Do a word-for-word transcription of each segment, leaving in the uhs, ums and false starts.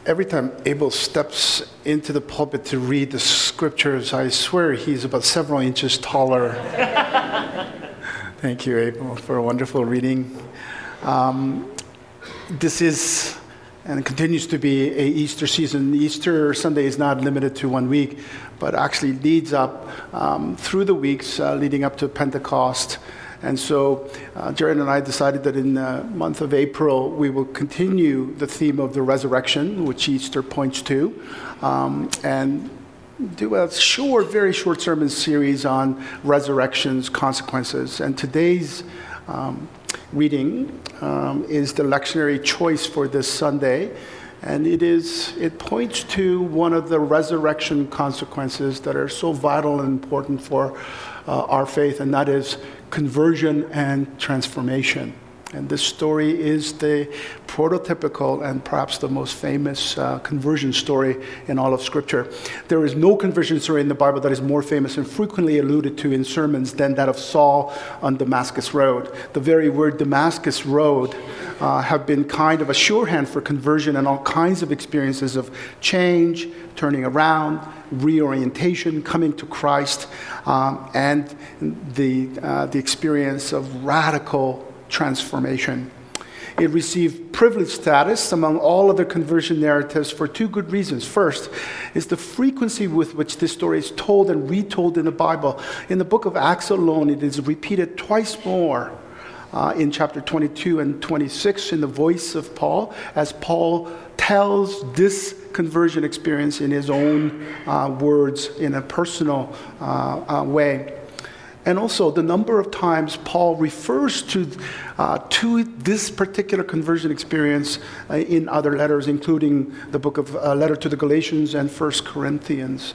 every time Abel steps into the pulpit to read the scriptures, I swear he's about several inches taller. Thank you, Abel, for a wonderful reading. Um, this is and continues to be a Easter season. Easter Sunday is not limited to one week, but actually leads up um, through the weeks uh, leading up to Pentecost. And so uh, Jared and I decided that in the month of April, we will continue the theme of the resurrection, which Easter points to, um, and do a short, very short sermon series on resurrection's consequences. And today's um, reading um, is the lectionary choice for this Sunday. And it is it points to one of the resurrection consequences that are so vital and important for uh, our faith, and that is conversion and transformation. And this story is the prototypical and perhaps the most famous uh, conversion story in all of Scripture. There is no conversion story in the Bible that is more famous and frequently alluded to in sermons than that of Saul on Damascus Road. The very word Damascus Road uh, have been kind of a surehand for conversion and all kinds of experiences of change, turning around, reorientation, coming to Christ, um, and the uh, the experience of radical transformation. It received privileged status among all other conversion narratives for two good reasons. First is the frequency with which this story is told and retold in the Bible. In the book of Acts alone, it is repeated twice more uh, in chapter twenty-two and twenty-six in the voice of Paul, as Paul tells this conversion experience in his own uh, words in a personal uh, uh, way. And also, the number of times Paul refers to uh, to this particular conversion experience uh, in other letters, including the book of uh, letter to the Galatians and First Corinthians.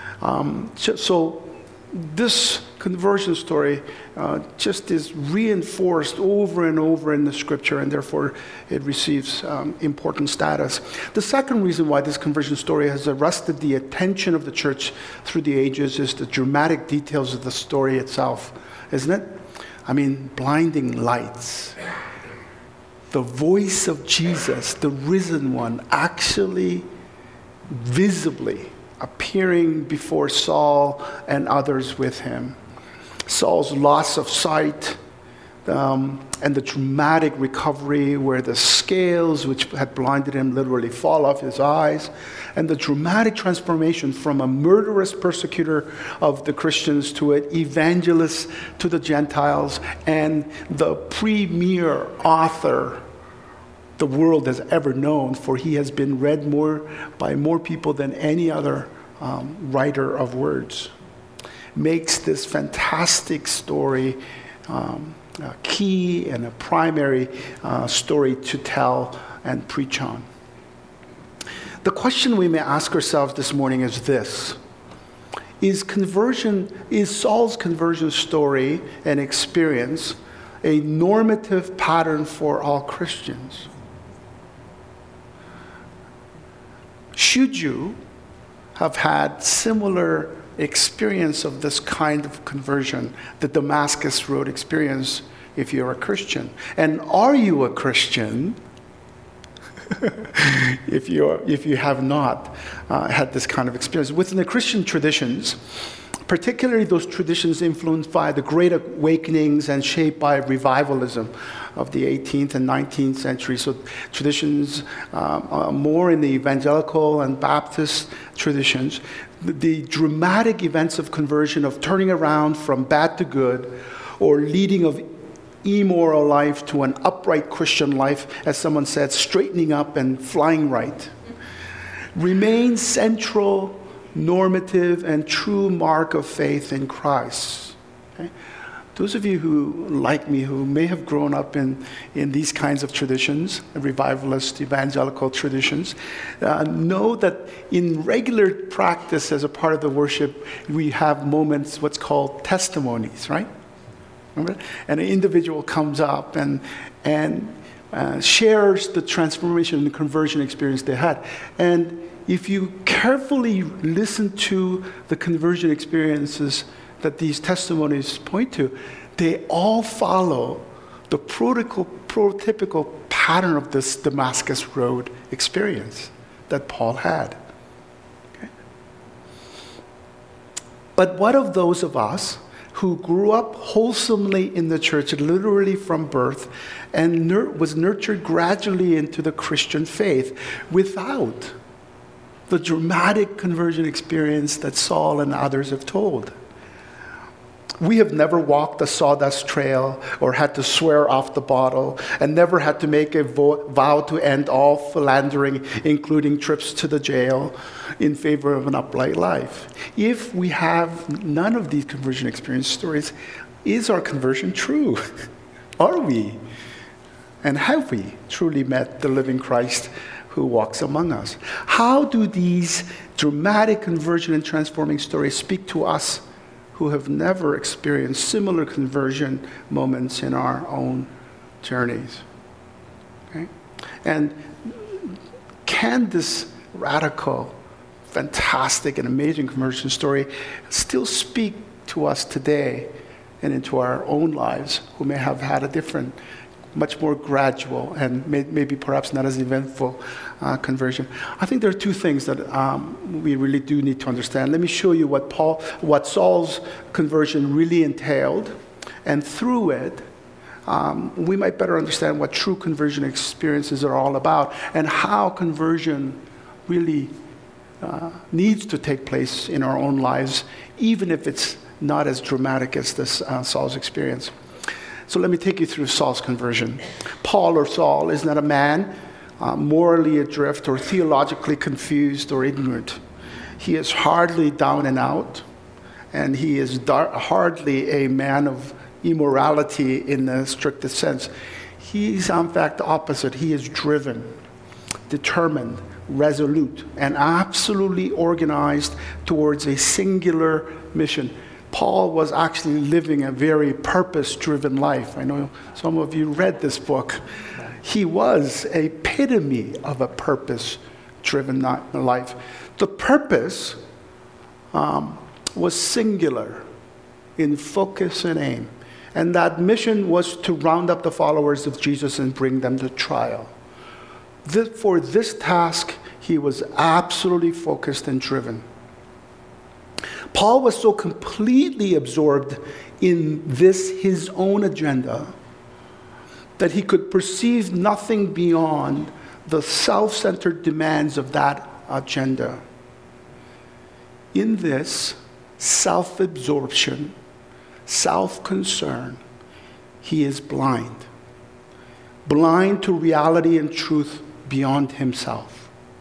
Um, so, so this conversion story uh, just is reinforced over and over in the Scripture, and therefore it receives um, important status. The second reason why this conversion story has arrested the attention of the church through the ages is the dramatic details of the story itself, isn't it? I mean, blinding lights. The voice of Jesus, the risen one, actually visibly appearing before Saul and others with him. Saul's loss of sight um, and the dramatic recovery where the scales which had blinded him literally fall off his eyes, and the dramatic transformation from a murderous persecutor of the Christians to an evangelist to the Gentiles and the premier author the world has ever known, for he has been read more by more people than any other um, writer of words, makes this fantastic story um, a key and a primary uh, story to tell and preach on. The question we may ask ourselves this morning is this: Is conversion, is Saul's conversion story and experience a normative pattern for all Christians? Should you have had similar experience of this kind of conversion, the Damascus Road experience, if you're a Christian? And are you a Christian if you if you have not uh, had this kind of experience? Within the Christian traditions, particularly those traditions influenced by the Great Awakenings and shaped by revivalism of the eighteenth and nineteenth century. So traditions um, uh, more in the evangelical and Baptist traditions, the, the dramatic events of conversion, of turning around from bad to good, or leading of immoral life to an upright Christian life, as someone said, straightening up and flying right, remain central, normative, and true mark of faith in Christ. Okay? Those of you who, like me, who may have grown up in, in these kinds of traditions, revivalist, evangelical traditions, uh, know that in regular practice as a part of the worship, we have moments, what's called testimonies, right? Remember? And an individual comes up and and uh, shares the transformation and conversion experience they had. And if you carefully listen to the conversion experiences that these testimonies point to, they all follow the prototypical, prototypical pattern of this Damascus Road experience. that Paul had. Okay? But what of those of us who grew up wholesomely in the church, literally from birth, and nur- was nurtured gradually into the Christian faith without the dramatic conversion experience that Saul and others have told? We have never walked the sawdust trail or had to swear off the bottle and never had to make a vo- vow to end all philandering, including trips to the jail, in favor of an upright life. If we have none of these conversion experience stories, is our conversion true? Are we? And have we truly met the living Christ who walks among us? How do these dramatic conversion and transforming stories speak to us who have never experienced similar conversion moments in our own journeys? Okay? And can this radical, fantastic, and amazing conversion story still speak to us today and into our own lives who may have had a different, much more gradual and may, maybe perhaps not as eventful uh, conversion? I think there are two things that um, we really do need to understand. Let me show you what Paul, what Saul's conversion really entailed, and through it, um, we might better understand what true conversion experiences are all about and how conversion really uh, needs to take place in our own lives, even if it's not as dramatic as this uh, Saul's experience. So let me take you through Saul's conversion. Paul, or Saul, is not a man uh, morally adrift or theologically confused or ignorant. He is hardly down and out, and he is dar- hardly a man of immorality in the strictest sense. He's, in fact, the opposite. He is driven, determined, resolute, and absolutely organized towards a singular mission. Paul was actually living a very purpose-driven life. I know some of you read this book. He was a epitome of a purpose-driven life. The purpose um, was singular in focus and aim. And that mission was to round up the followers of Jesus and bring them to trial. This, for this task, he was absolutely focused and driven. Paul was so completely absorbed in this, his own agenda, that he could perceive nothing beyond the self-centered demands of that agenda. In this self-absorption, self-concern, he is blind. Blind to reality and truth beyond himself.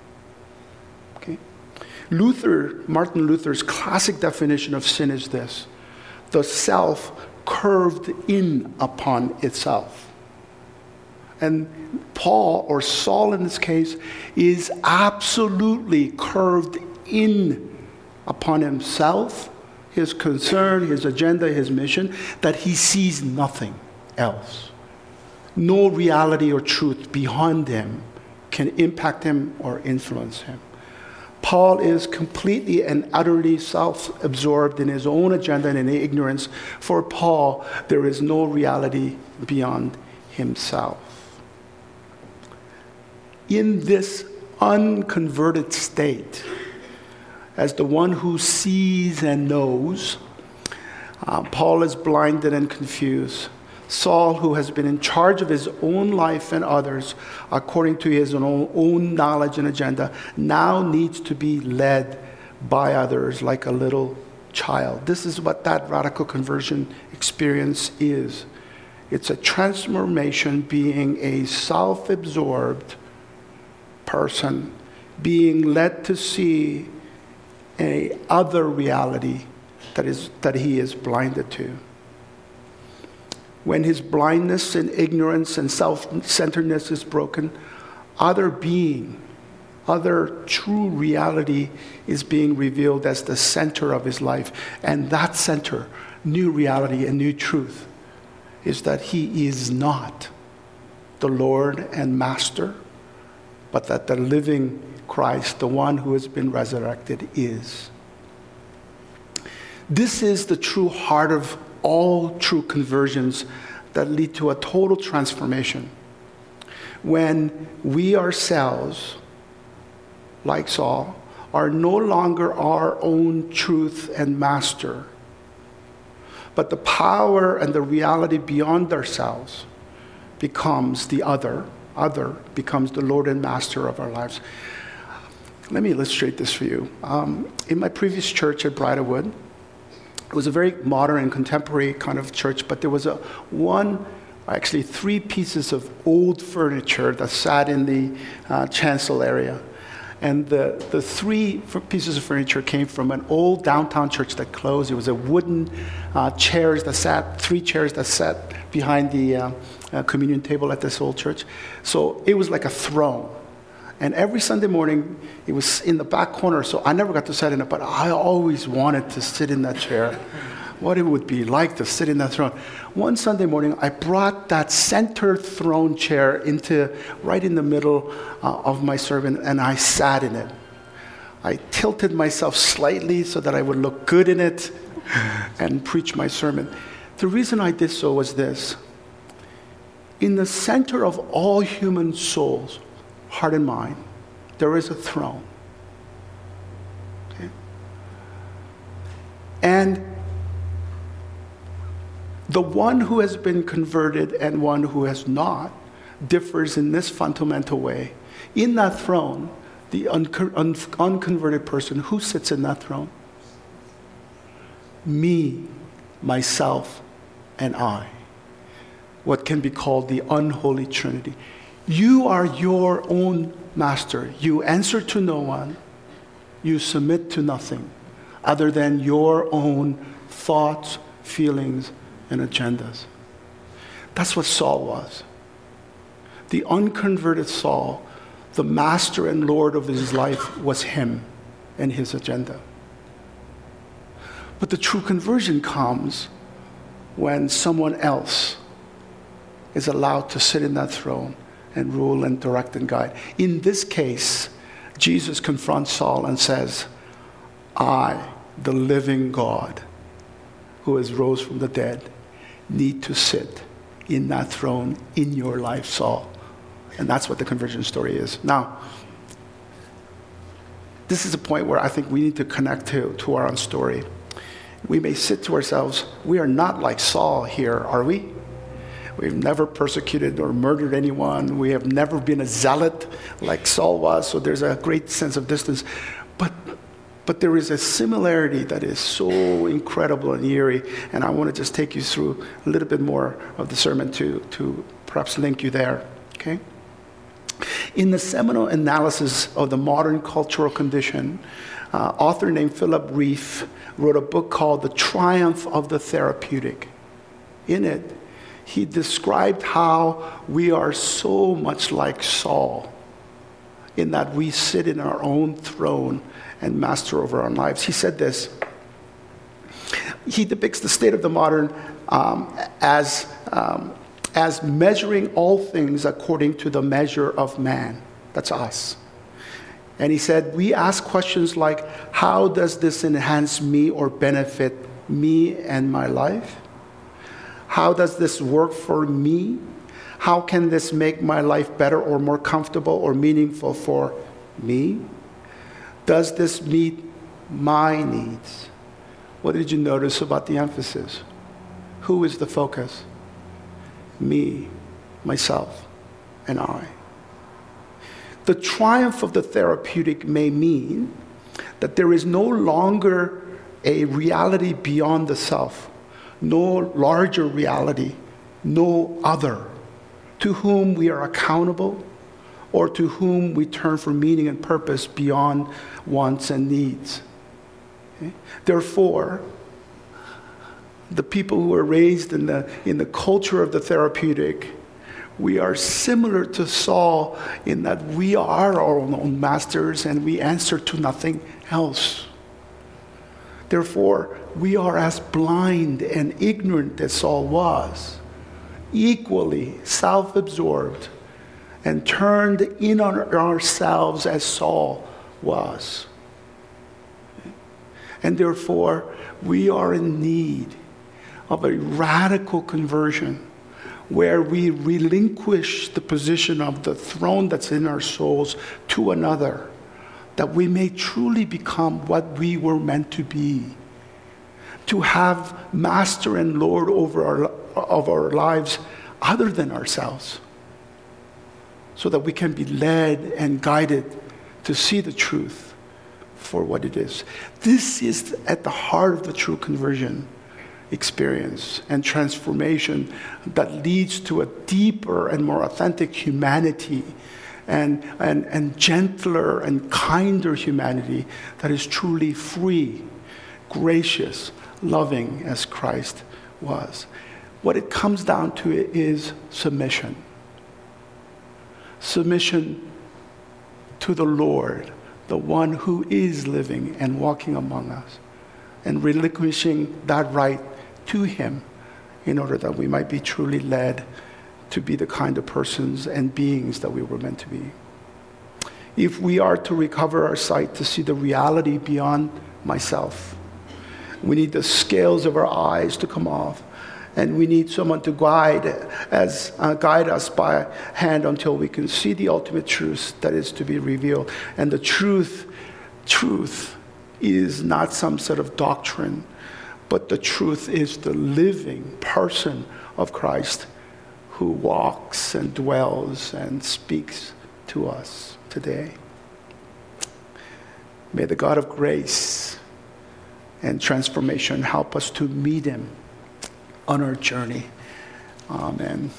Luther, Martin Luther's classic definition of sin is this: the self curved in upon itself. And Paul, or Saul in this case, is absolutely curved in upon himself, his concern, his agenda, his mission, that he sees nothing else. No reality or truth beyond him can impact him or influence him. Paul is completely and utterly self-absorbed in his own agenda and in ignorance. For Paul, there is no reality beyond himself. In this unconverted state, as the one who sees and knows, uh, Paul is blinded and confused. Saul, who has been in charge of his own life and others according to his own, own knowledge and agenda, now needs to be led by others like a little child. This is what that radical conversion experience is. It's a transformation, being a self-absorbed person, being led to see a other reality that is that he is blinded to. When his blindness and ignorance and self-centeredness is broken, other being, other true reality is being revealed as the center of his life. And that center, new reality and new truth, is that he is not the Lord and Master, but that the living Christ, the one who has been resurrected, is. This is the true heart of all true conversions that lead to a total transformation. When we ourselves like Saul, are no longer our own truth and master, but the power and the reality beyond ourselves becomes the other. Other becomes the Lord and Master of our lives. Let me illustrate this for you. Um, in my previous church at Bridalwood, it was a very modern and contemporary kind of church, but there was a one, actually three pieces of old furniture that sat in the uh, chancel area. And the, the three pieces of furniture came from an old downtown church that closed. It was a wooden uh, chairs that sat, three chairs that sat behind the uh, uh, communion table at this old church. So it was like a throne. And every Sunday morning, it was in the back corner, so I never got to sit in it, but I always wanted to sit in that chair. What it would be like to sit in that throne. One Sunday morning, I brought that center throne chair into right in the middle uh, of my sermon, and I sat in it. I tilted myself slightly so that I would look good in it and preach my sermon. The reason I did so was this. In the center of all human souls, heart and mind, there is a throne. Okay? And the one who has been converted and one who has not differs in this fundamental way. In that throne, the un- un- unconverted person, who sits in that throne? Me, myself, and I. What can be called the unholy Trinity. You are your own master. You answer to no one. You submit to nothing other than your own thoughts, feelings, and agendas. That's what Saul was. The unconverted Saul, the master and Lord of his life, was him and his agenda. But the true conversion comes when someone else is allowed to sit in that throne and rule and direct and guide. In this case, Jesus confronts Saul and says, I, the living God, who has rose from the dead, need to sit in that throne in your life, Saul. And that's what the conversion story is. Now, this is a point where I think we need to connect to, to our own story. We may sit to ourselves, we are not like Saul here, are we? We've never persecuted or murdered anyone. We have never been a zealot like Saul was, so there's a great sense of distance. But But there is a similarity that is so incredible and eerie, and I want to just take you through a little bit more of the sermon to, to perhaps link you there, okay? In the seminal analysis of the modern cultural condition, uh, author named Philip Rieff wrote a book called The Triumph of the Therapeutic. In it, he described how we are so much like Saul, in that we sit in our own throne and master over our lives. He said this. He depicts the state of the modern um, as, um, as measuring all things according to the measure of man. That's us. And he said, we ask questions like, how does this enhance me or benefit me and my life? How does this work for me? How can this make my life better or more comfortable or meaningful for me? Does this meet my needs? What did you notice about the emphasis? Who is the focus? Me, myself, and I. The triumph of the therapeutic may mean that there is no longer a reality beyond the self, no larger reality, no other to whom we are accountable, or to whom we turn for meaning and purpose beyond wants and needs. Okay? Therefore, the people who are raised in the, in the culture of the therapeutic, we are similar to Saul in that we are our own masters and we answer to nothing else. Therefore, we are as blind and ignorant as Saul was, equally self-absorbed, and turned in on ourselves as Saul was. And therefore, we are in need of a radical conversion where we relinquish the position of the throne that's in our souls to another, that we may truly become what we were meant to be, to have master and Lord over our, of our lives other than ourselves, so that we can be led and guided to see the truth for what it is. This is at the heart of the true conversion experience and transformation that leads to a deeper and more authentic humanity and, and, and gentler and kinder humanity that is truly free, gracious, loving as Christ was. What it comes down to is submission. Submission to the Lord, the one who is living and walking among us, and relinquishing that right to him in order that we might be truly led to be the kind of persons and beings that we were meant to be. If we are to recover our sight to see the reality beyond myself, we need the scales of our eyes to come off, and we need someone to guide as uh, guide us by hand until we can see the ultimate truth that is to be revealed. And the truth, truth is not some sort of doctrine, but the truth is the living person of Christ who walks and dwells and speaks to us today. May the God of grace and transformation help us to meet him on our journey. Amen.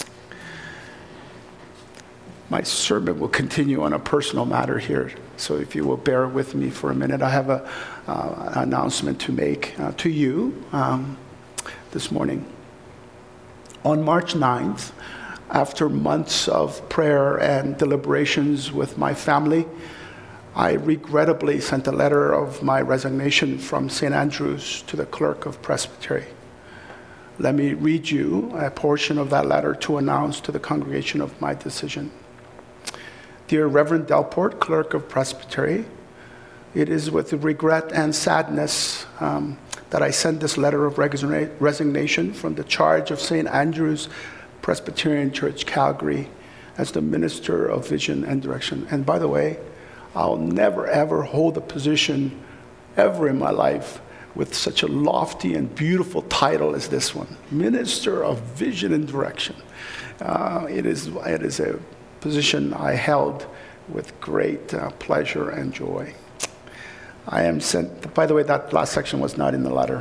My sermon will continue on a personal matter here, so if you will bear with me for a minute, I have a uh, an announcement to make uh, to you um, this morning. On March ninth, after months of prayer and deliberations with my family, I regrettably sent a letter of my resignation from Saint Andrew's to the clerk of Presbytery. Let me read you a portion of that letter to announce to the congregation of my decision. Dear Reverend Delport, clerk of Presbytery, it is with regret and sadness um, that I send this letter of resigna- resignation from the charge of Saint Andrew's Presbyterian Church, Calgary, as the minister of vision and direction. And by the way, I'll never ever hold a position ever in my life with such a lofty and beautiful title as this one, Minister of Vision and Direction. Uh, it is it is a position I held with great uh, pleasure and joy. I am sent, by the way, that last section was not in the letter.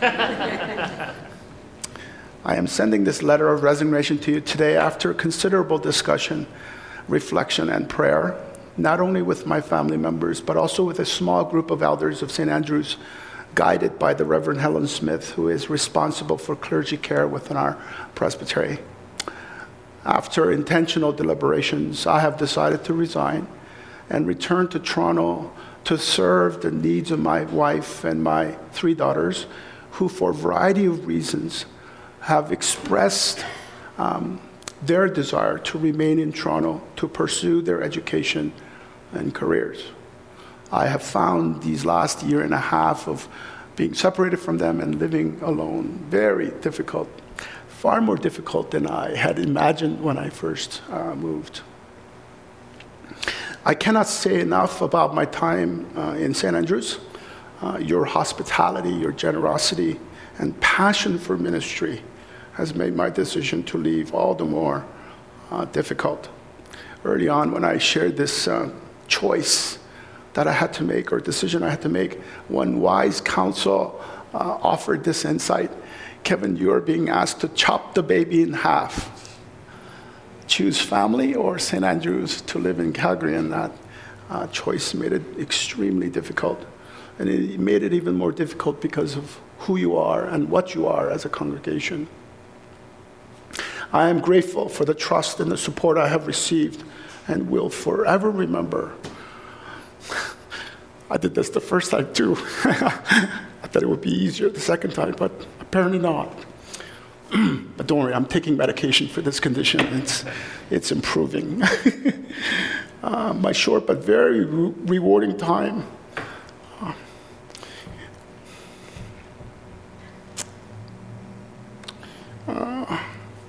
I am sending this letter of resignation to you today after considerable discussion, reflection, and prayer, not only with my family members, but also with a small group of elders of Saint Andrew's, guided by the Reverend Helen Smith, who is responsible for clergy care within our presbytery. After intentional deliberations, I have decided to resign and return to Toronto to serve the needs of my wife and my three daughters, who for a variety of reasons have expressed um, their desire to remain in Toronto to pursue their education and careers. I have found these last year and a half of being separated from them and living alone very difficult, far more difficult than I had imagined when I first uh, moved. I cannot say enough about my time uh, in Saint Andrews. Uh, your hospitality, your generosity, and passion for ministry has made my decision to leave all the more uh, difficult. Early on, when I shared this uh, choice that I had to make, or decision I had to make, one wise counsel uh, offered this insight. Kevin, you are being asked to chop the baby in half. Choose family or Saint Andrews to live in Calgary, and that uh, choice made it extremely difficult. And it made it even more difficult because of who you are and what you are as a congregation. I am grateful for the trust and the support I have received and will forever remember. I did this the first time too. I thought it would be easier the second time, but apparently not. But don't worry, I'm taking medication for this condition. It's, it's improving. uh, my short but very re- rewarding time. Uh,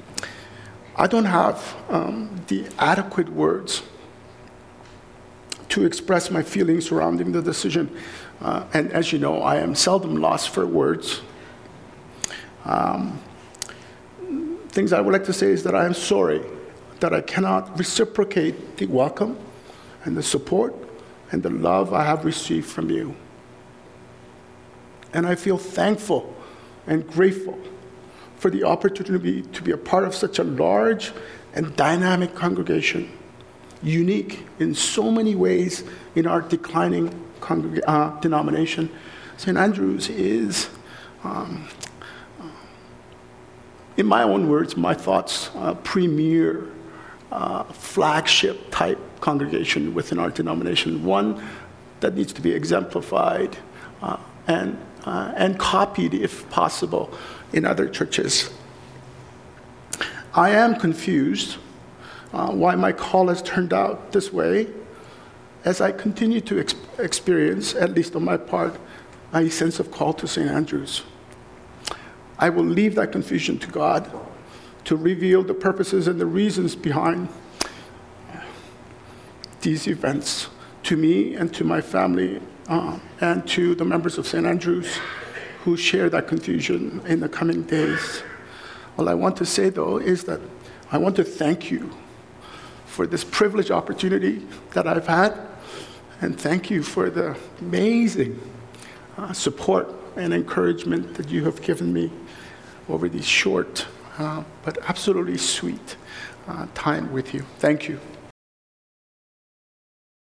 I don't have um, the adequate words to express my feelings surrounding the decision. Uh, and as you know, I am seldom lost for words. Um, things I would like to say is that I am sorry that I cannot reciprocate the welcome and the support and the love I have received from you. And I feel thankful and grateful for the opportunity to be a part of such a large and dynamic congregation, unique in so many ways in our declining congreg- uh, denomination. Saint Andrew's is, um, in my own words, my thoughts, uh, premier, uh, flagship type congregation within our denomination, one that needs to be exemplified uh, and, uh, and copied, if possible, in other churches. I am confused uh, why my call has turned out this way, as I continue to ex- experience, at least on my part, a sense of call to Saint Andrew's. I will leave that confusion to God to reveal the purposes and the reasons behind these events to me and to my family uh, and to the members of Saint Andrew's who share that confusion in the coming days. All I want to say, though, is that I want to thank you for this privileged opportunity that I've had, and thank you for the amazing uh, support and encouragement that you have given me over these short uh, but absolutely sweet uh, time with you. Thank you.